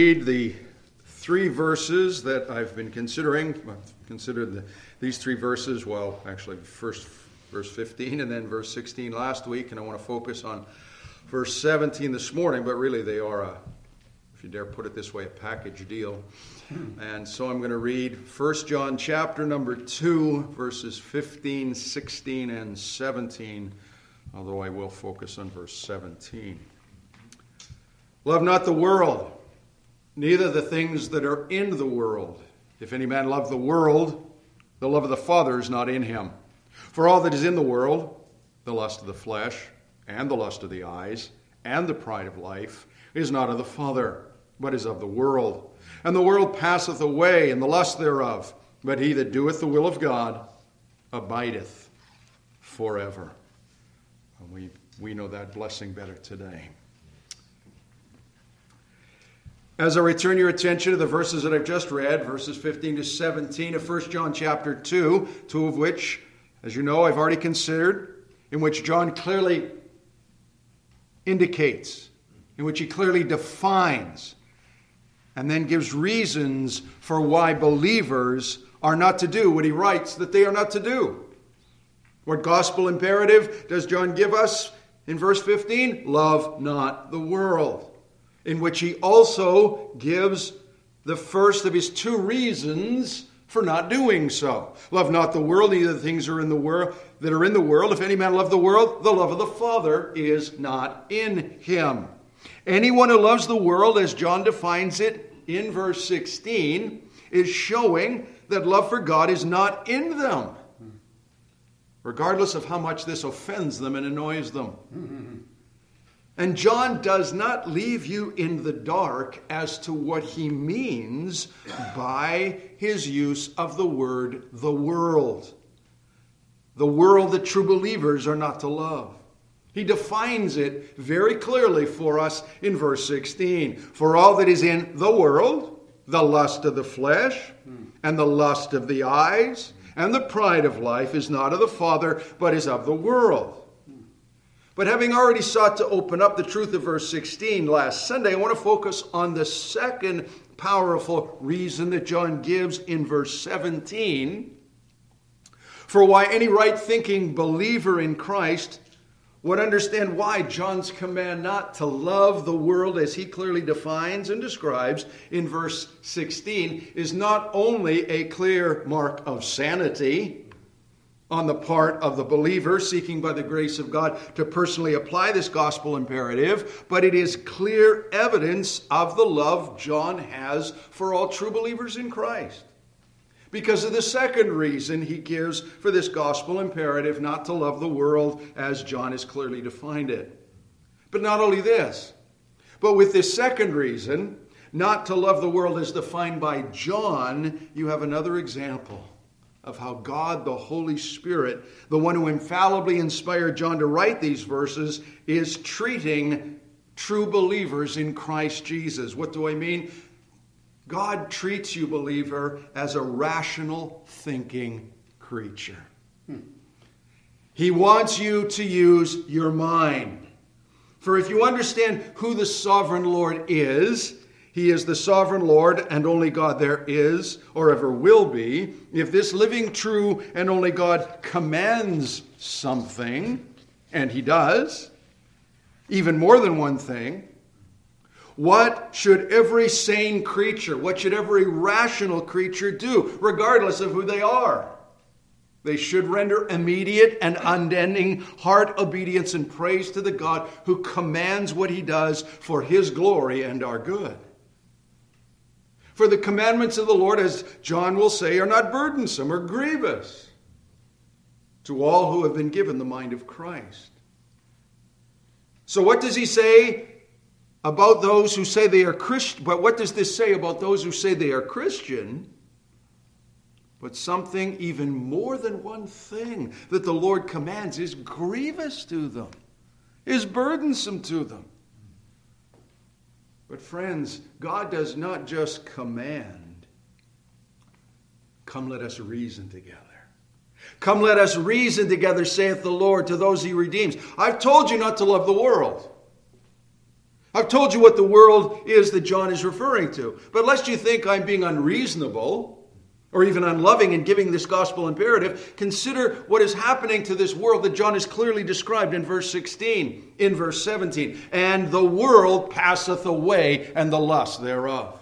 Read the three verses that I've been considering. I've considered these three verses, first verse 15 and then verse 16 last week, and I want to focus on verse 17 this morning, but really they are, if you dare put it this way, a package deal. And so I'm going to read 1 John chapter number 2, verses 15, 16, and 17, although I will focus on verse 17. Love not the world, neither the things that are in the world. If any man love the world, the love of the Father is not in him. For all that is in the world, the lust of the flesh, and the lust of the eyes, and the pride of life, is not of the Father, but is of the world. And the world passeth away, and the lust thereof. But he that doeth the will of God abideth forever. And we know that blessing better today. As I return your attention to the verses that I've just read, verses 15 to 17 of 1 John chapter 2, two of which, as you know, I've already considered, in which John clearly indicates, in which he clearly defines, and then gives reasons for why believers are not to do what he writes that they are not to do. What gospel imperative does John give us in verse 15? Love not the world. In which he also gives the first of his two reasons for not doing so. Love not the world, neither the things that are in the world. If any man love the world, the love of the Father is not in him. Anyone who loves the world, as John defines it in verse 16, is showing that love for God is not in them, regardless of how much this offends them and annoys them. And John does not leave you in the dark as to what he means by his use of the word the world. The world that true believers are not to love. He defines it very clearly for us in verse 16. For all that is in the world, the lust of the flesh, and the lust of the eyes, and the pride of life is not of the Father, but is of the world. But having already sought to open up the truth of verse 16 last Sunday, I want to focus on the second powerful reason that John gives in verse 17 for why any right-thinking believer in Christ would understand why John's command not to love the world as he clearly defines and describes in verse 16 is not only a clear mark of sanity on the part of the believer seeking by the grace of God to personally apply this gospel imperative, but it is clear evidence of the love John has for all true believers in Christ. Because of the second reason he gives for this gospel imperative not to love the world as John has clearly defined it. But not only this, but with this second reason, not to love the world as defined by John, you have another example of how God, the Holy Spirit, the one who infallibly inspired John to write these verses, is treating true believers in Christ Jesus. What do I mean? God treats you, believer, as a rational thinking creature. He wants you to use your mind. For if you understand who the sovereign Lord is, He is the sovereign Lord and only God there is or ever will be. If this living, true, and only God commands something, and He does, even more than one thing, what should every sane creature, what should every rational creature do, regardless of who they are? They should render immediate and unending heart obedience and praise to the God who commands what He does for His glory and our good. For the commandments of the Lord, as John will say, are not burdensome or grievous to all who have been given the mind of Christ. So what does he say about those who say they are Christian? But what does this say about those who say they are Christian? But something even more than one thing that the Lord commands is grievous to them, is burdensome to them. But friends, God does not just command. Come, let us reason together. Come, let us reason together, saith the Lord to those He redeems. I've told you not to love the world. I've told you what the world is that John is referring to. But lest you think I'm being unreasonable or even unloving in giving this gospel imperative, consider what is happening to this world that John has clearly described in verse 16, in verse 17. And the world passeth away, and the lust thereof.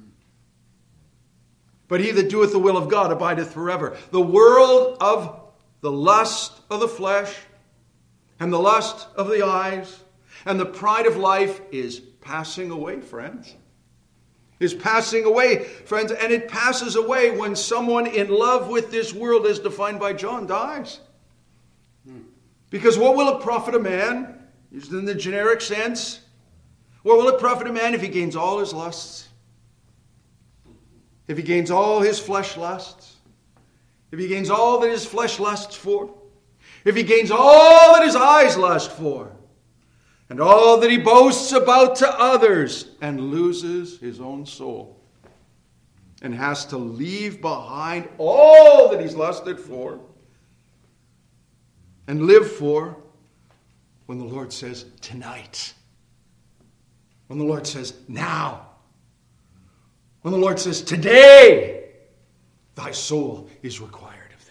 But he that doeth the will of God abideth forever. The world of the lust of the flesh and the lust of the eyes and the pride of life is passing away, friends. Is passing away, friends. And it passes away when someone in love with this world, as defined by John, dies. Because what will it profit a man, used in the generic sense, what will it profit a man if he gains all his lusts? If he gains all his flesh lusts? If he gains all that his flesh lusts for? If he gains all that his eyes lust for? And all that he boasts about to others, and loses his own soul, and has to leave behind all that he's lusted for and live for, when the Lord says tonight, when the Lord says now, when the Lord says today, thy soul is required.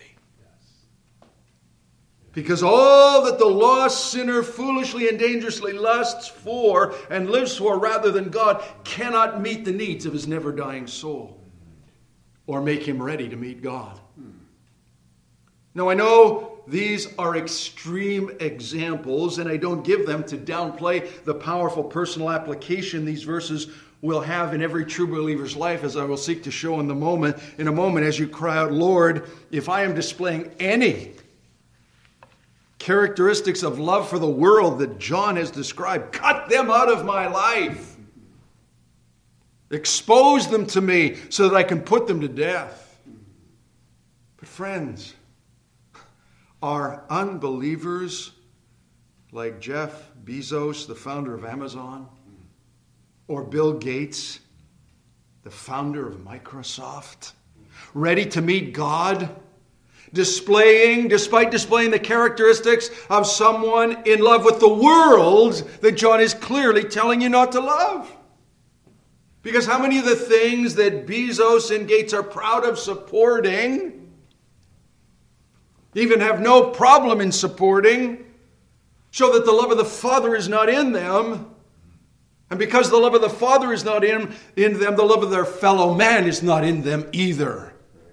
Because all that the lost sinner foolishly and dangerously lusts for and lives for rather than God cannot meet the needs of his never-dying soul or make him ready to meet God. Now, I know these are extreme examples, and I don't give them to downplay the powerful personal application these verses will have in every true believer's life, as I will seek to show in a moment as you cry out, Lord, if I am displaying any characteristics of love for the world that John has described, cut them out of my life. Expose them to me so that I can put them to death. But friends, are unbelievers like Jeff Bezos, the founder of Amazon, or Bill Gates, the founder of Microsoft, ready to meet God? Despite displaying the characteristics of someone in love with the world that John is clearly telling you not to love. Because how many of the things that Bezos and Gates are proud of supporting, even have no problem in supporting, show that the love of the Father is not in them. And because the love of the Father is not in them, the love of their fellow man is not in them either.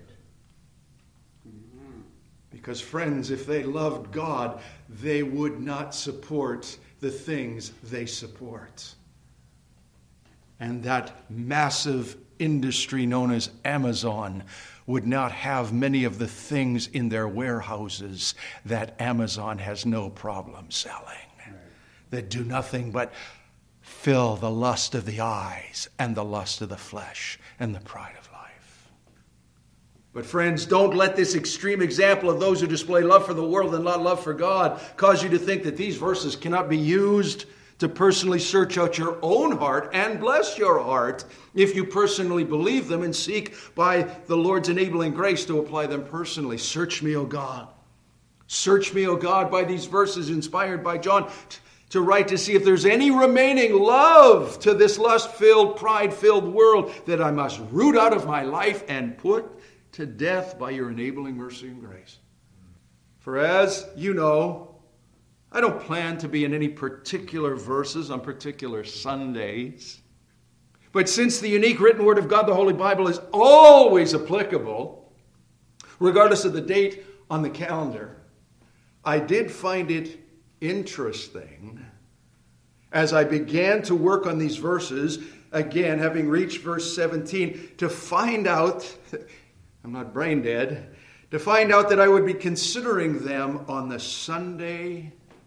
Because, friends, if they loved God, they would not support the things they support. And that massive industry known as Amazon would not have many of the things in their warehouses that Amazon has no problem selling. Right. That do nothing but fill the lust of the eyes and the lust of the flesh and the pride of life. But friends, don't let this extreme example of those who display love for the world and not love for God cause you to think that these verses cannot be used to personally search out your own heart and bless your heart if you personally believe them and seek by the Lord's enabling grace to apply them personally. Search me, O God. Search me, O God, by these verses inspired by John to write to see if there's any remaining love to this lust-filled, pride-filled world that I must root out of my life and put to death by your enabling mercy and grace. For as you know, I don't plan to be in any particular verses on particular Sundays. But since the unique written word of God, the Holy Bible, is always applicable, regardless of the date on the calendar, I did find it interesting as I began to work on these verses, again, having reached verse 17, to find out, I'm not brain dead, to find out that I would be considering them on the Sunday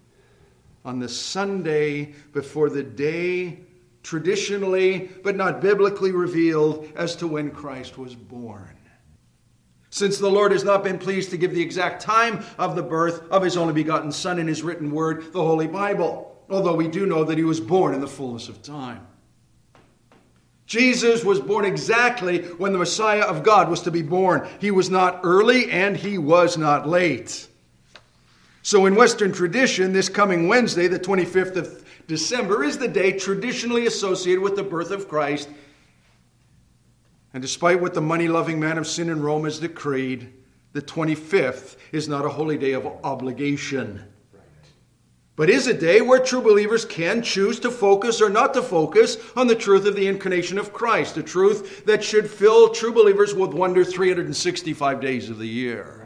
before the day traditionally, but not biblically revealed as to when Christ was born. Since the Lord has not been pleased to give the exact time of the birth of his only begotten Son in his written word, the Holy Bible, although we do know that he was born in the fullness of time. Jesus was born exactly when the Messiah of God was to be born. He was not early and he was not late. So in Western tradition, this coming Wednesday, the 25th of December, is the day traditionally associated with the birth of Christ. And despite what the money-loving man of sin in Rome has decreed, the 25th is not a holy day of obligation, but is a day where true believers can choose to focus or not to focus on the truth of the incarnation of Christ, a truth that should fill true believers with wonder 365 days of the year.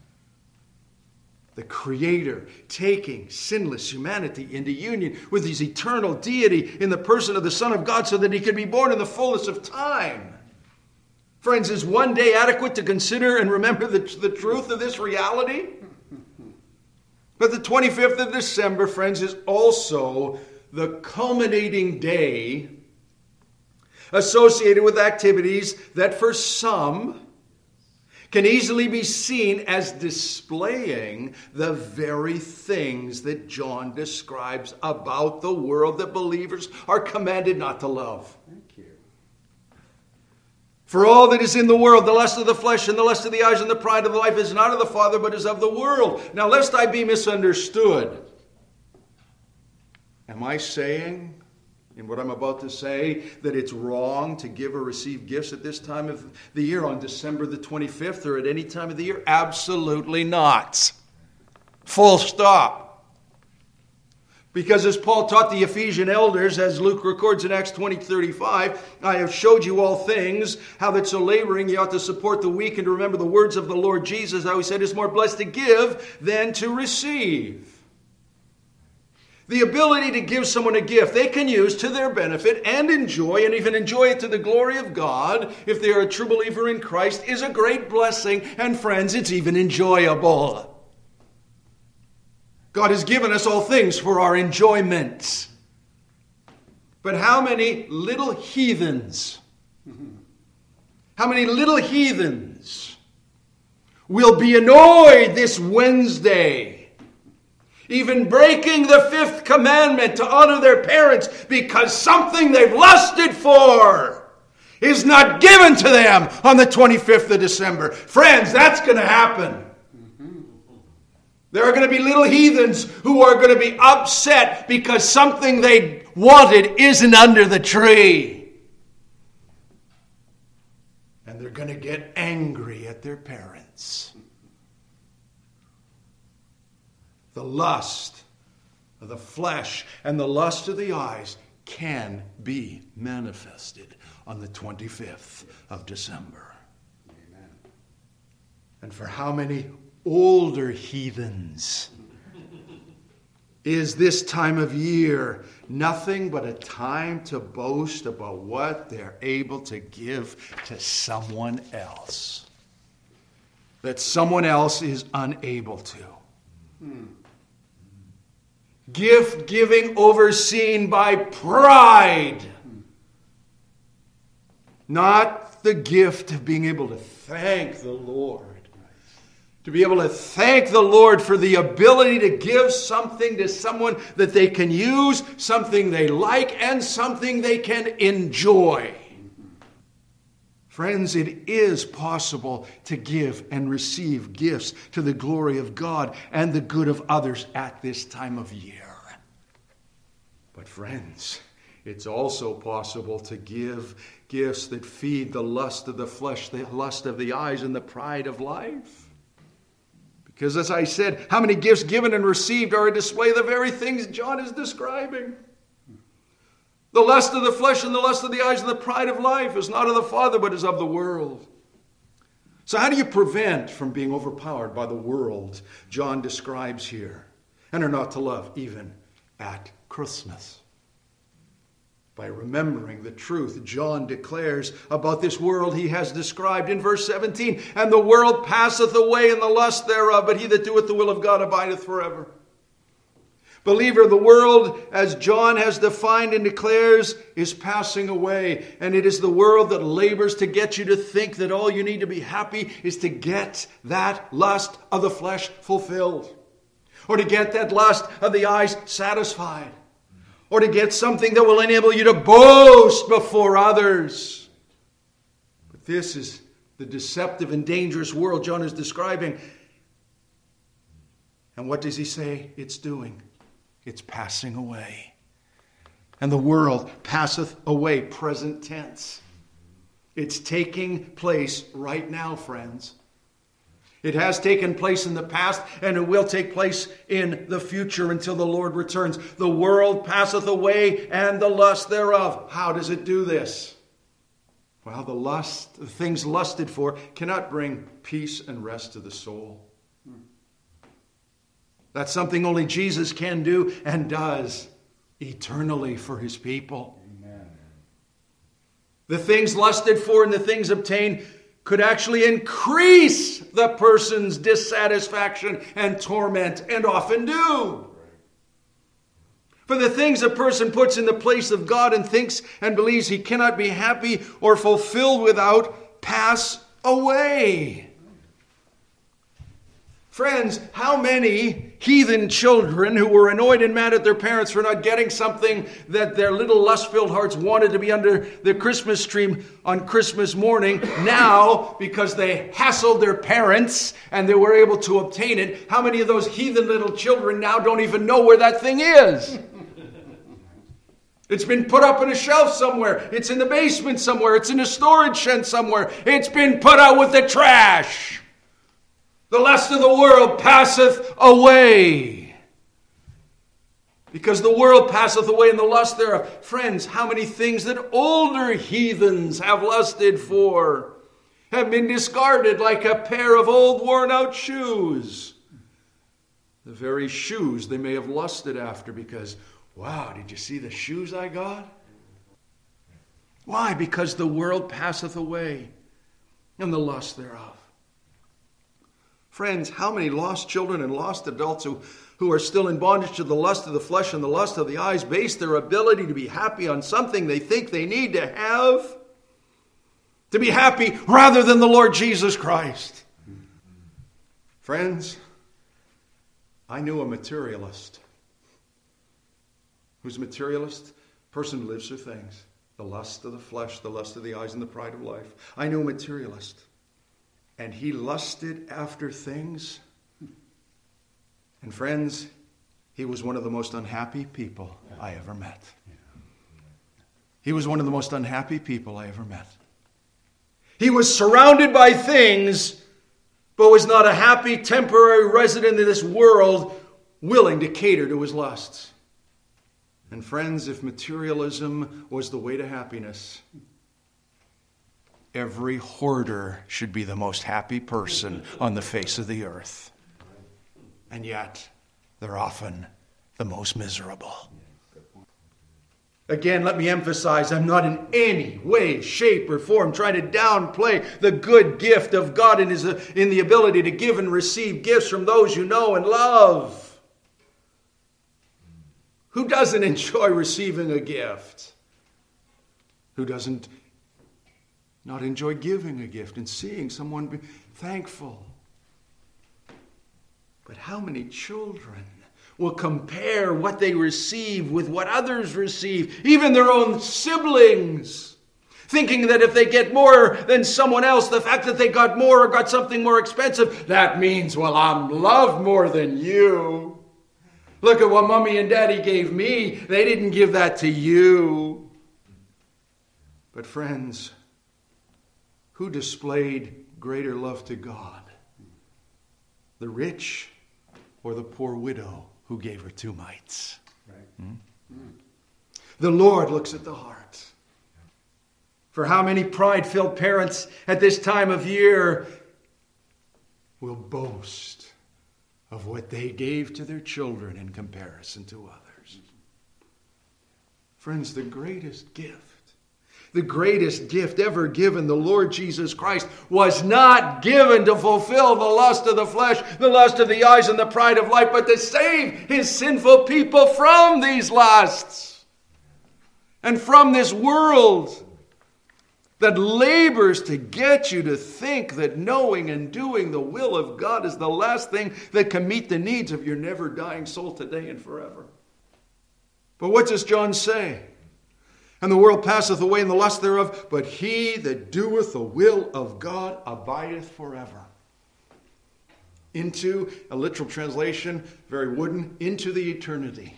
The Creator taking sinless humanity into union with His eternal deity in the person of the Son of God so that He could be born in the fullness of time. Friends, is one day adequate to consider and remember the truth of this reality? But the 25th of December, friends, is also the culminating day associated with activities that for some can easily be seen as displaying the very things that John describes about the world that believers are commanded not to love. Thank you. For all that is in the world, the lust of the flesh and the lust of the eyes and the pride of life is not of the Father, but is of the world. Now, lest I be misunderstood, am I saying, in what I'm about to say, that it's wrong to give or receive gifts at this time of the year, on December the 25th, or at any time of the year? Absolutely not. Full stop. Because as Paul taught the Ephesian elders, as Luke records in Acts 20:35, I have showed you all things, how that so laboring ye ought to support the weak and to remember the words of the Lord Jesus, how He said, it's more blessed to give than to receive. The ability to give someone a gift they can use to their benefit and even enjoy it to the glory of God, if they are a true believer in Christ, is a great blessing. And friends, it's even enjoyable. God has given us all things for our enjoyment. But how many little heathens, will be annoyed this Wednesday, even breaking the 5th commandment to honor their parents because something they've lusted for is not given to them on the 25th of December. Friends, that's going to happen. There are going to be little heathens who are going to be upset because something they wanted isn't under the tree. And they're going to get angry at their parents. The lust of the flesh and the lust of the eyes can be manifested on the 25th of December. Amen. And for how many older heathens is this time of year nothing but a time to boast about what they're able to give to someone else that someone else is unable to. Gift giving overseen by pride, not the gift of being able to thank the Lord. To be able to thank the Lord for the ability to give something to someone that they can use, something they like, and something they can enjoy. Friends, it is possible to give and receive gifts to the glory of God and the good of others at this time of year. But friends, it's also possible to give gifts that feed the lust of the flesh, the lust of the eyes, and the pride of life. Because as I said, how many gifts given and received are a display of the very things John is describing. The lust of the flesh and the lust of the eyes and the pride of life is not of the Father, but is of the world. So how do you prevent from being overpowered by the world John describes here, and are not to love even at Christmas? By remembering the truth John declares about this world he has described in verse 17. And the world passeth away in the lust thereof, but he that doeth the will of God abideth forever. Believer, the world, as John has defined and declares, is passing away. And it is the world that labors to get you to think that all you need to be happy is to get that lust of the flesh fulfilled. Or to get that lust of the eyes satisfied. Or to get something that will enable you to boast before others. But this is the deceptive and dangerous world John is describing. And what does he say it's doing? It's passing away. And the world passeth away, present tense. It's taking place right now, friends. It has taken place in the past, and it will take place in the future until the Lord returns. The world passeth away, and the lust thereof. How does it do this? Well, the things lusted for, cannot bring peace and rest to the soul. That's something only Jesus can do and does eternally for his people. Amen. The things lusted for and the things obtained could actually increase the person's dissatisfaction and torment, and often do. For the things a person puts in the place of God and thinks and believes he cannot be happy or fulfilled without pass away. Friends, how many heathen children who were annoyed and mad at their parents for not getting something that their little lust-filled hearts wanted to be under the Christmas tree on Christmas morning, now, because they hassled their parents and they were able to obtain it, how many of those heathen little children now don't even know where that thing is? It's been put up on a shelf somewhere. It's in the basement somewhere. It's in a storage shed somewhere. It's been put out with the trash. The lust of the world passeth away. Because the world passeth away and the lust thereof. Friends, how many things that older heathens have lusted for have been discarded like a pair of old worn out shoes. The very shoes they may have lusted after because, wow, did you see the shoes I got? Why? Because the world passeth away and the lust thereof. Friends, how many lost children and lost adults who are still in bondage to the lust of the flesh and the lust of the eyes base their ability to be happy on something they think they need to have? To be happy rather than the Lord Jesus Christ. Friends, I knew a materialist. Who's a materialist? A person who lives for things. The lust of the flesh, the lust of the eyes, and the pride of life. I knew a materialist. And he lusted after things. And friends, he was one of the most unhappy people I ever met. He was one of the most unhappy people I ever met. He was surrounded by things, but was not a happy temporary resident of this world willing to cater to his lusts. And friends, if materialism was the way to happiness, every hoarder should be the most happy person on the face of the earth. And yet, they're often the most miserable. Again, let me emphasize, I'm not in any way, shape, or form trying to downplay the good gift of God in the ability to give and receive gifts from those you know and love. Who doesn't enjoy receiving a gift? Who doesn't not enjoy giving a gift and seeing someone be thankful? But how many children will compare what they receive with what others receive, even their own siblings, thinking that if they get more than someone else, the fact that they got more or got something more expensive, that means, well, I'm loved more than you. Look at what Mommy and Daddy gave me. They didn't give that to you. But friends, who displayed greater love to God? The rich or the poor widow who gave her 2 mites? Right. The Lord looks at the heart. For how many pride-filled parents at this time of year will boast of what they gave to their children in comparison to others? Friends, the greatest gift ever given, the Lord Jesus Christ, was not given to fulfill the lust of the flesh, the lust of the eyes, and the pride of life, but to save his sinful people from these lusts and from this world that labors to get you to think that knowing and doing the will of God is the last thing that can meet the needs of your never-dying soul today and forever. But what does John say? And the world passeth away and the lust thereof, but he that doeth the will of God abideth forever. Into, a literal translation, very wooden, into the eternity.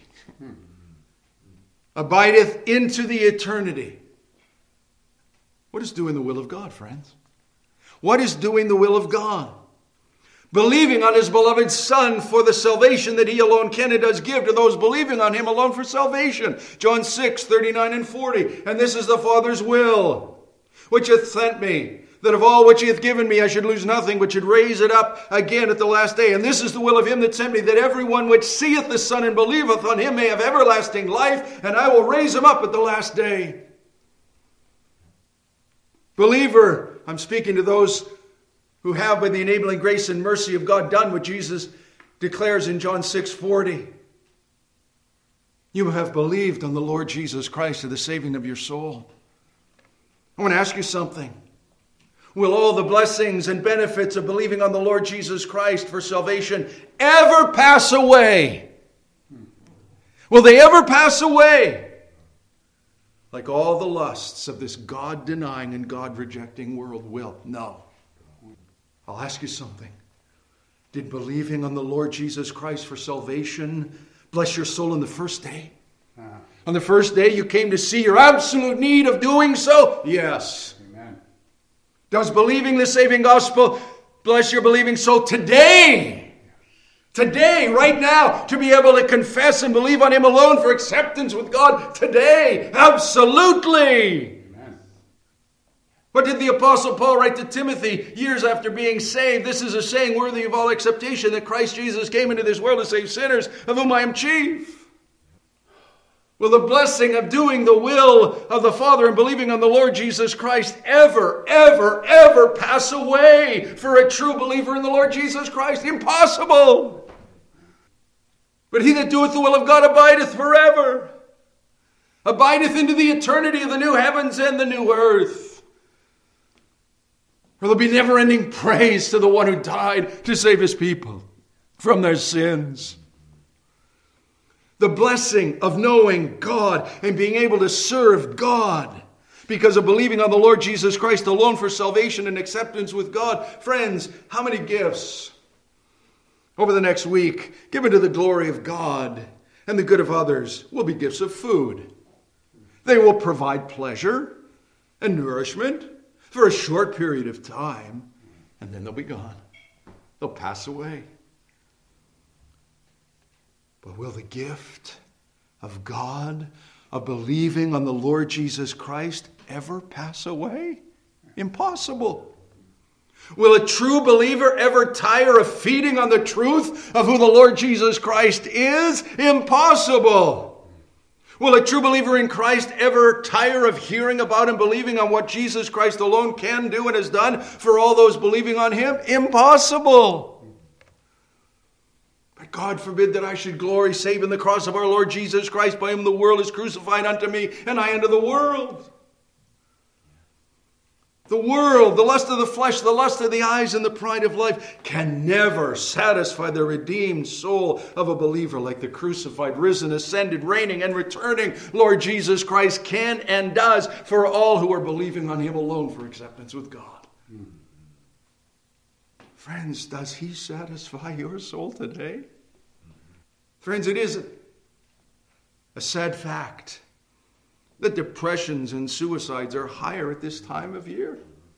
Abideth into the eternity. What is doing the will of God, friends? What is doing the will of God? Believing on his beloved Son for the salvation that he alone can and does give to those believing on him alone for salvation. John 6, 39 and 40. And this is the Father's will, which hath sent me, that of all which he hath given me I should lose nothing, but should raise it up again at the last day. And this is the will of him that sent me, that everyone which seeth the Son and believeth on him may have everlasting life, and I will raise him up at the last day. Believer, I'm speaking to those who have, by the enabling grace and mercy of God, done what Jesus declares in John 6:40. You have believed on the Lord Jesus Christ to the saving of your soul. I want to ask you something. Will all the blessings and benefits of believing on the Lord Jesus Christ for salvation ever pass away? Will they ever pass away? Like all the lusts of this God-denying and God-rejecting world will? No. I'll ask you something. Did believing on the Lord Jesus Christ for salvation bless your soul on the first day? On the first day you came to see your absolute need of doing so? Yes. Amen. Does believing the saving gospel bless your believing soul today? Today, right now, to be able to confess and believe on him alone for acceptance with God today? Absolutely. What did the Apostle Paul write to Timothy years after being saved? This is a saying worthy of all acceptation, that Christ Jesus came into this world to save sinners, of whom I am chief. Will the blessing of doing the will of the Father and believing on the Lord Jesus Christ ever, ever, ever pass away for a true believer in the Lord Jesus Christ? Impossible! But he that doeth the will of God abideth forever. Abideth into the eternity of the new heavens and the new earth. For there'll be never-ending praise to the one who died to save his people from their sins. The blessing of knowing God and being able to serve God because of believing on the Lord Jesus Christ alone for salvation and acceptance with God. Friends, how many gifts over the next week given to the glory of God and the good of others will be gifts of food? They will provide pleasure and nourishment for a short period of time, and then they'll be gone. They'll pass away. But will the gift of God, of believing on the Lord Jesus Christ, ever pass away? Impossible. Will a true believer ever tire of feeding on the truth of who the Lord Jesus Christ is? Impossible. Will a true believer in Christ ever tire of hearing about and believing on what Jesus Christ alone can do and has done for all those believing on him? Impossible. But God forbid that I should glory save in the cross of our Lord Jesus Christ, by whom the world is crucified unto me, and I unto the world. The world, the lust of the flesh, the lust of the eyes, and the pride of life can never satisfy the redeemed soul of a believer like the crucified, risen, ascended, reigning, and returning Lord Jesus Christ can and does for all who are believing on him alone for acceptance with God. Friends, does he satisfy your soul today? Friends, it is a sad fact that depressions and suicides are higher at this time of year.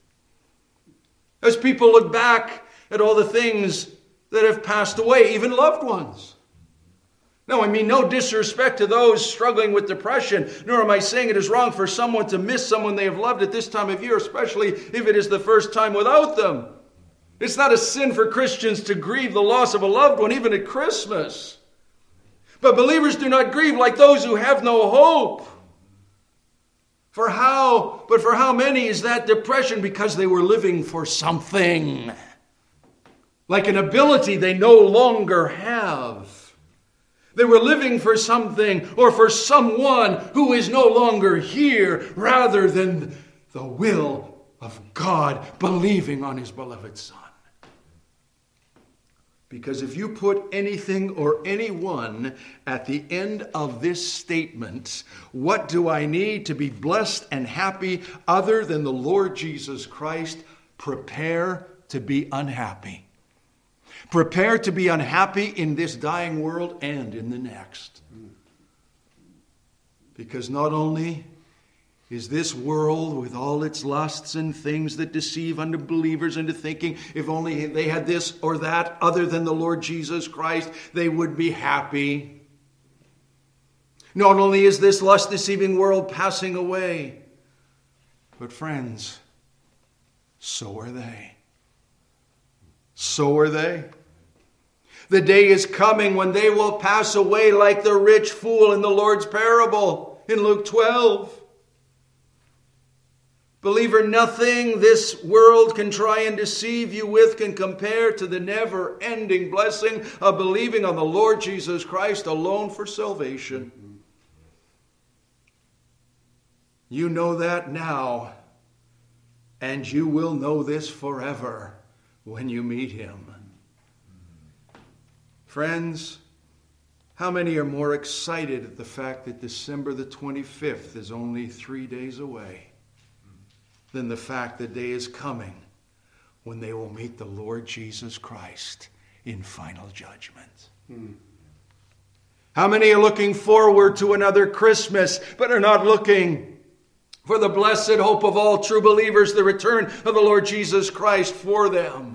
As people look back at all the things that have passed away, even loved ones. No, I mean no disrespect to those struggling with depression, nor am I saying it is wrong for someone to miss someone they have loved at this time of year, especially if it is the first time without them. It's not a sin for Christians to grieve the loss of a loved one, even at Christmas. But believers do not grieve like those who have no hope. For how many is that depression? Because they were living for something, like an ability they no longer have. They were living for something or for someone who is no longer here, rather than the will of God, believing on his beloved Son. Because if you put anything or anyone at the end of this statement, what do I need to be blessed and happy other than the Lord Jesus Christ? Prepare to be unhappy. Prepare to be unhappy in this dying world and in the next. Because not only is this world with all its lusts and things that deceive unbelievers into thinking if only they had this or that other than the Lord Jesus Christ, they would be happy. Not only is this lust-deceiving world passing away, but friends, so are they. So are they. The day is coming when they will pass away like the rich fool in the Lord's parable in Luke 12. Believer, nothing this world can try and deceive you with can compare to the never-ending blessing of believing on the Lord Jesus Christ alone for salvation. You know that now, and you will know this forever when you meet Him. Friends, how many are more excited at the fact that December the 25th is only 3 days away than the fact that day is coming when they will meet the Lord Jesus Christ in final judgment? How many are looking forward to another Christmas but are not looking for the blessed hope of all true believers, the return of the Lord Jesus Christ for them?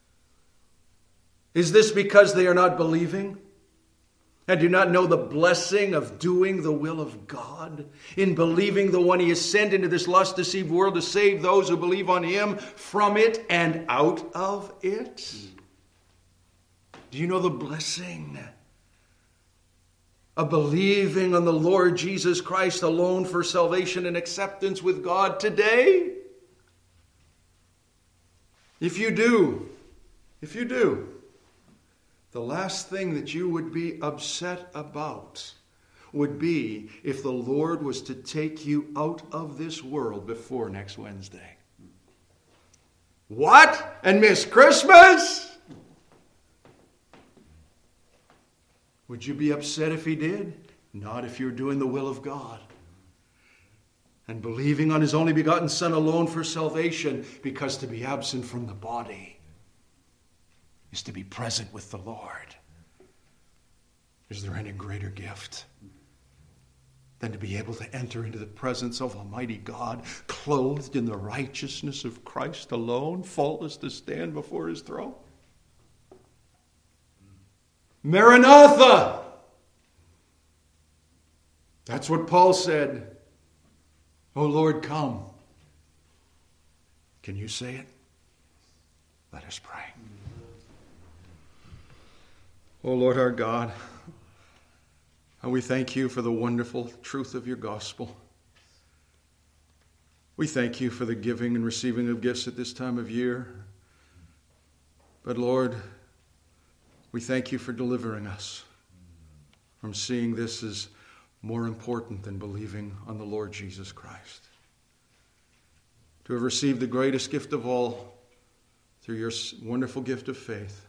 Is this because they are not believing and do not know the blessing of doing the will of God, in believing the one He has sent into this lust-deceived world to save those who believe on Him from it and out of it? Do you know the blessing of believing on the Lord Jesus Christ alone for salvation and acceptance with God today? If you do, the last thing that you would be upset about would be if the Lord was to take you out of this world before next Wednesday. What? And miss Christmas? Would you be upset if He did? Not if you're doing the will of God and believing on His only begotten Son alone for salvation, because to be absent from the body is to be present with the Lord. Is there any greater gift than to be able to enter into the presence of Almighty God, clothed in the righteousness of Christ alone, faultless to stand before His throne? Maranatha! That's what Paul said. Oh Lord, come. Can you say it? Let us pray. Oh Lord our God, and we thank You for the wonderful truth of Your gospel. We thank You for the giving and receiving of gifts at this time of year. But Lord, we thank You for delivering us from seeing this as more important than believing on the Lord Jesus Christ. To have received the greatest gift of all through Your wonderful gift of faith.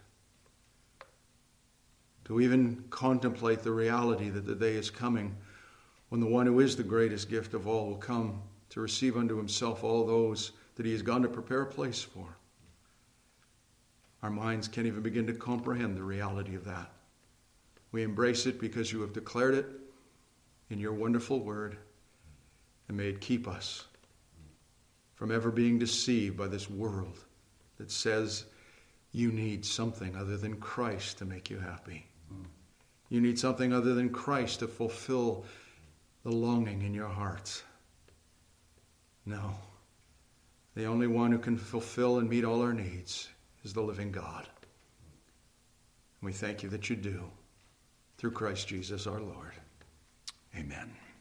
To even contemplate the reality that the day is coming when the one who is the greatest gift of all will come to receive unto Himself all those that He has gone to prepare a place for. Our minds can't even begin to comprehend the reality of that. We embrace it because You have declared it in Your wonderful word, and may it keep us from ever being deceived by this world that says you need something other than Christ to make you happy. You need something other than Christ to fulfill the longing in your heart. No. The only one who can fulfill and meet all our needs is the living God. And we thank You that You do, through Christ Jesus our Lord. Amen.